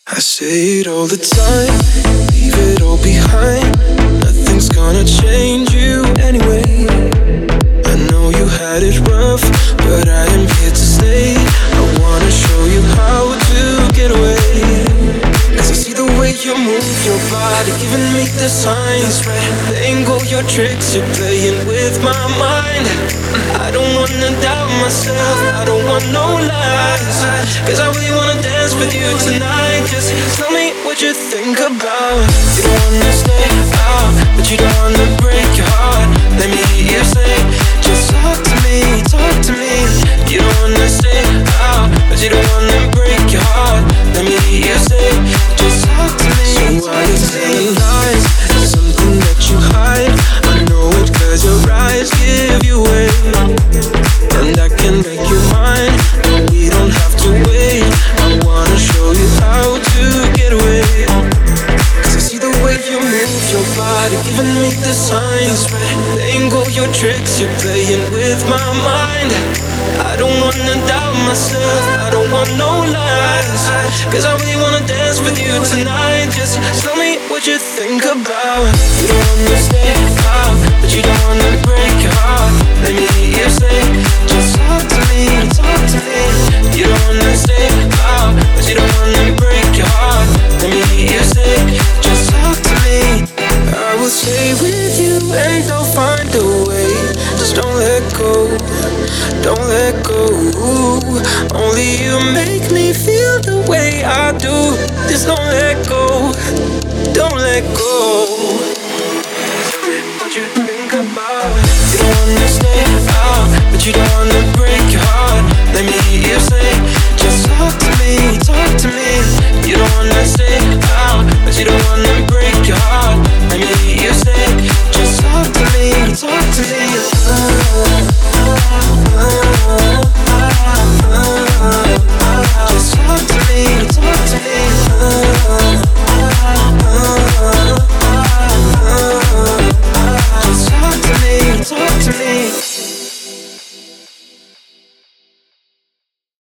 I say it all the time, leave it all behind. Nothing's gonna change you anyway. I know you had it rough, but I am here to stay. I wanna show you how to get away. Cause I see the way you move your body, giving me the signs. Playing all your tricks, you're playing with my mind. I don't wanna doubt myself, I don't want no lies. Cause I really wanna dance with you tonight. Just tell me what you think about. You don't wanna stay out, but you don't wanna break your heart. Let me hear you say, just talk to me, talk to me. You don't wanna stay out, but you don't wanna break your heart. Let me hear you say, just talk to me. So why you telling lies? There's something that you hide. I know it cause your eyes give you away. And I can make you mine, but we don't have to wait. I wanna show you how to get away. Cause I see the way you move your body, giving me the signs. Playing all your tricks, you're playing with my mind. I don't wanna doubt myself, I don't want no lies. Cause I really wanna dance with you tonight. Just tell me what you think about. You don't wanna stay out, but you don't wanna break your heart. Let me hear you say, just talk to me, talk to me. You don't wanna stay out, but you don't wanna break your heart. Let me hear you say, just talk to me. I will stay with you and I'll find a way. Just don't let go, don't let go. Only you make me feel the way I do. Just don't let go, don't let go. Tell me what you think about. You don't wanna stay out, but you don't wanna break your heart. Let me hear you say, just talk to me, talk to me. You don't wanna stay out, but you don't wanna break your heart. Let me